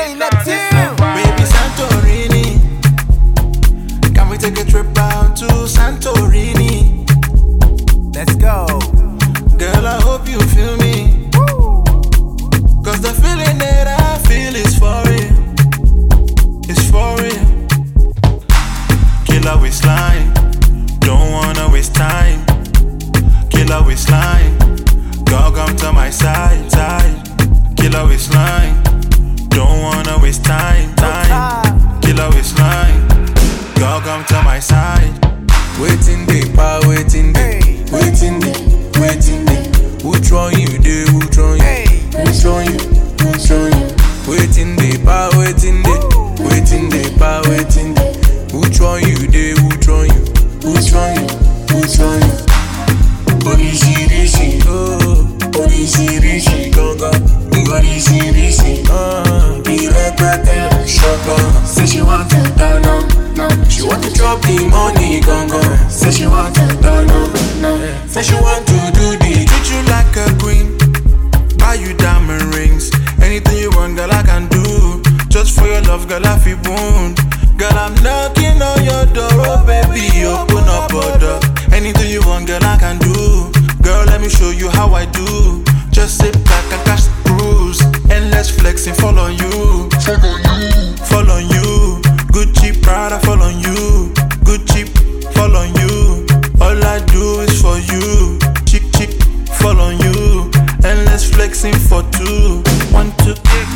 DJ Neptune. Baby Santorini, can we take a trip out to Santorini? Let's go. Girl, I hope you feel me. Cause the feeling that I feel is for real. It's for real. Killer waistline, don't wanna waste time. Killer waistline, girl come to my side, side. Killer waistline, don't wanna waste time. Killer waistline, girl come to my side. Waiting day, pa, waiting day. Waiting day, waiting day. Which one you do, which one you? Which one you, which one you? Waiting day, pa, waiting day. Waiting day, pa, waiting day. Which one you do, which one you? Which one you, which one you? Orishi, rishi, oh. Orishi, rishi, gonga. Orishi, rishi, irreparable, shaka. Say she want to turn on, no. She want to drop the money, gonga. Say she want to turn on, no. Say she want to do the treat you like a queen, buy you diamond rings. Anything you want, girl, I can do. Just for your love, girl, I feel wound. Girl, I'm knocking on your door, oh baby, open up a door. Anything you want, girl, I can do. Girl, let me show you how I do. Just sit back and catch the cruise. Endless flexing, fall on you. Fall on you. Gucci, Prada, fall on you. Gucci, fall on you. All I do is for you. Chick, chick, fall on you. Endless flexing for two. 1, 2.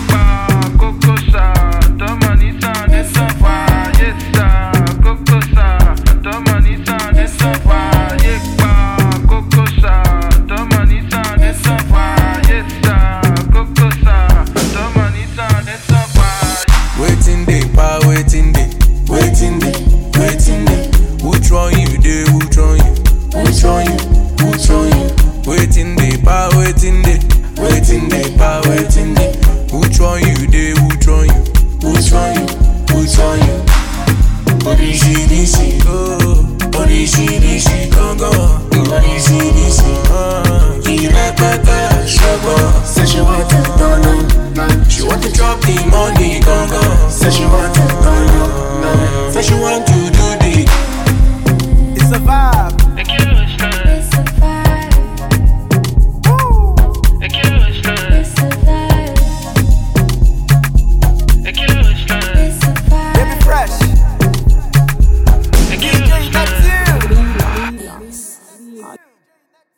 Waiting day, pa, waiting day. Waiting day, waiting day. Which one you do, which one you? Which one you, which one you? Waiting day, pa, waiting day. Waiting day, pa, waiting day. Which one you do, which one you? Which one you, which one you? Orishi, rishi, oh. Orishi, rishi, gongo. Orishi, rishi, irreparable, shaka. Say she want to turn on, she want to drop the money, gongo. Say she want to turn on, say she want to